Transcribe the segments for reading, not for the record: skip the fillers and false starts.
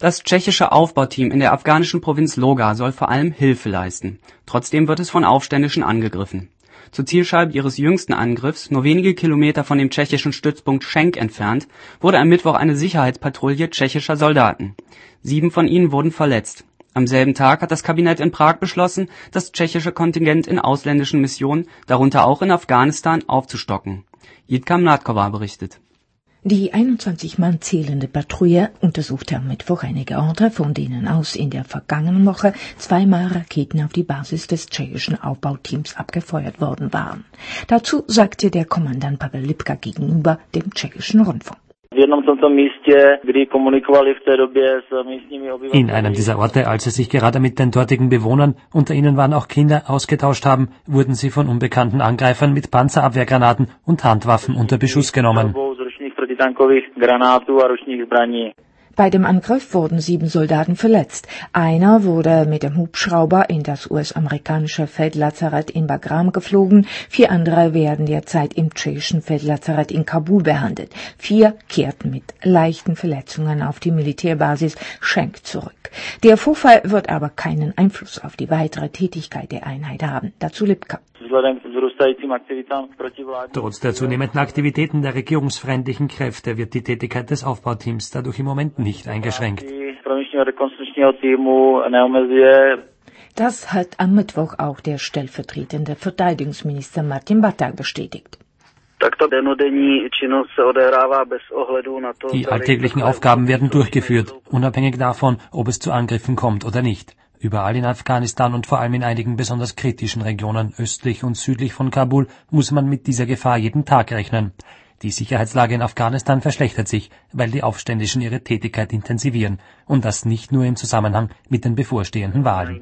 Das tschechische Aufbauteam in der afghanischen Provinz Logar soll vor allem Hilfe leisten. Trotzdem wird es von Aufständischen angegriffen. Zur Zielscheibe ihres jüngsten Angriffs, nur wenige Kilometer von dem tschechischen Stützpunkt Schenk entfernt, wurde am Mittwoch eine Sicherheitspatrouille tschechischer Soldaten. 7 von ihnen wurden verletzt. Am selben Tag hat das Kabinett in Prag beschlossen, das tschechische Kontingent in ausländischen Missionen, darunter auch in Afghanistan, aufzustocken. Jitka Mládková berichtet. Die 21 Mann zählende Patrouille untersuchte am Mittwoch einige Orte, von denen aus in der vergangenen Woche 2-mal Raketen auf die Basis des tschechischen Aufbauteams abgefeuert worden waren. Dazu sagte der Kommandant Pavel Lipka gegenüber dem tschechischen Rundfunk. In einem dieser Orte, als sie sich gerade mit den dortigen Bewohnern, unter ihnen waren auch Kinder, ausgetauscht haben, wurden sie von unbekannten Angreifern mit Panzerabwehrgranaten und Handwaffen unter Beschuss genommen. Bei dem Angriff wurden 7 Soldaten verletzt. Einer wurde mit dem Hubschrauber in das US-amerikanische Feldlazarett in Bagram geflogen. 4 andere werden derzeit im tschechischen Feldlazarett in Kabul behandelt. 4 kehrten mit leichten Verletzungen auf die Militärbasis Schenk zurück. Der Vorfall wird aber keinen Einfluss auf die weitere Tätigkeit der Einheit haben. Dazu Lipka. Trotz der zunehmenden Aktivitäten der regierungsfreundlichen Kräfte wird die Tätigkeit des Aufbauteams dadurch im Moment nicht eingeschränkt. Das hat am Mittwoch auch der stellvertretende Verteidigungsminister Martin Baták bestätigt. Die alltäglichen Aufgaben werden durchgeführt, unabhängig davon, ob es zu Angriffen kommt oder nicht. Überall in Afghanistan und vor allem in einigen besonders kritischen Regionen östlich und südlich von Kabul muss man mit dieser Gefahr jeden Tag rechnen. Die Sicherheitslage in Afghanistan verschlechtert sich, weil die Aufständischen ihre Tätigkeit intensivieren. Und das nicht nur im Zusammenhang mit den bevorstehenden Wahlen.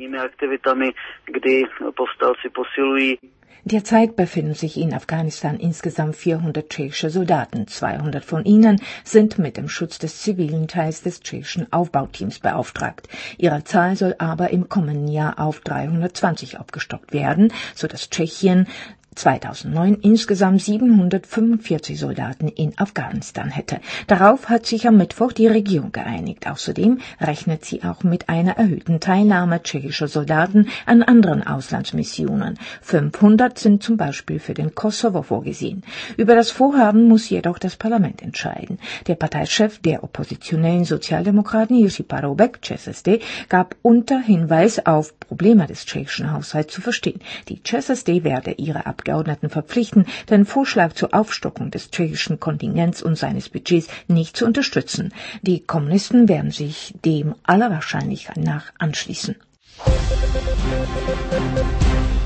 Derzeit befinden sich in Afghanistan insgesamt 400 tschechische Soldaten. 200 von ihnen sind mit dem Schutz des zivilen Teils des tschechischen Aufbauteams beauftragt. Ihre Zahl soll aber im kommenden Jahr auf 320 aufgestockt werden, sodass Tschechien 2009 insgesamt 745 Soldaten in Afghanistan hätte. Darauf hat sich am Mittwoch die Regierung geeinigt. Außerdem rechnet sie auch mit einer erhöhten Teilnahme tschechischer Soldaten an anderen Auslandsmissionen. 500 sind zum Beispiel für den Kosovo vorgesehen. Über das Vorhaben muss jedoch das Parlament entscheiden. Der Parteichef der oppositionellen Sozialdemokraten Jiří Paroubek, ČSSD, gab unter Hinweis auf Probleme des tschechischen Haushalts zu verstehen. Die ČSSD werde ihre Abgeordneten verpflichten, den Vorschlag zur Aufstockung des tschechischen Kontingents und seines Budgets nicht zu unterstützen. Die Kommunisten werden sich dem aller Wahrscheinlichkeit nach anschließen.